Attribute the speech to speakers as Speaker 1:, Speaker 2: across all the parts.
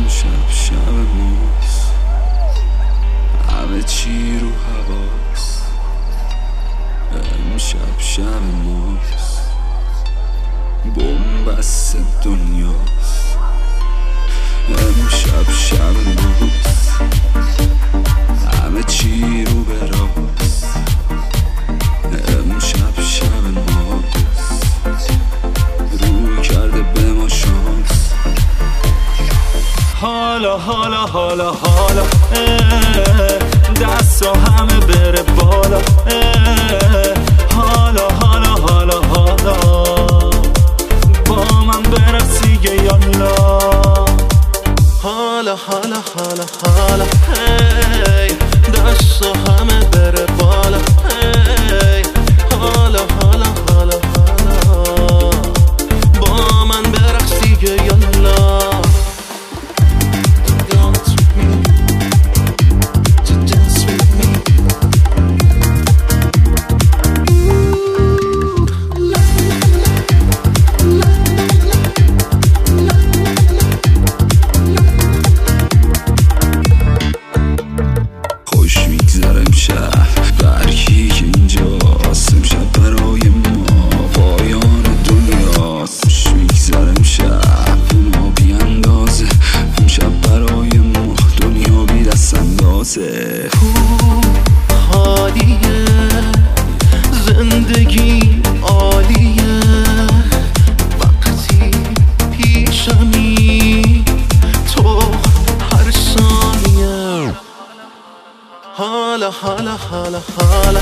Speaker 1: امشب شب ماست، همه چی رو حواس. امشب شب ماست، بن‌بست دنیاست. امشب شب ماست، همه چی رو به راست. امشب شب ماست، روی کرده به ما شانس. حالا حالا حالا حالا دستا همه بره بالا. حالا حالا حالا حالا با من برقصی یالا. حالا حالا حالا حالا دستا همه بره بالا. حالا حالا حالا حالا با من برقصی یالا. حالیه زندگی عالیه وقتی پیشمی تو هر ثانیه. حالا حالا حالا حالا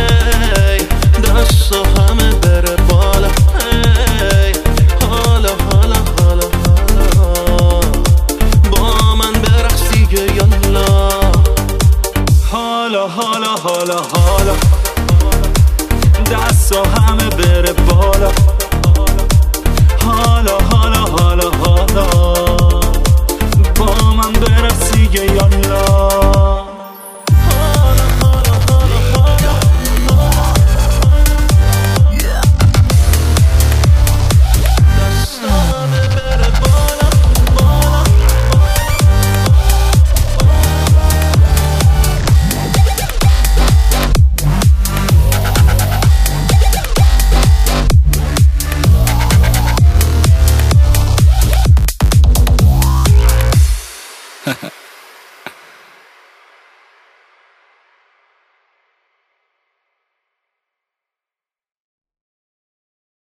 Speaker 1: دستا همه بره بالا. حالا حالا حالا حالا با من برقصی یالا. حالا حالا حالا حالا دستا همه بره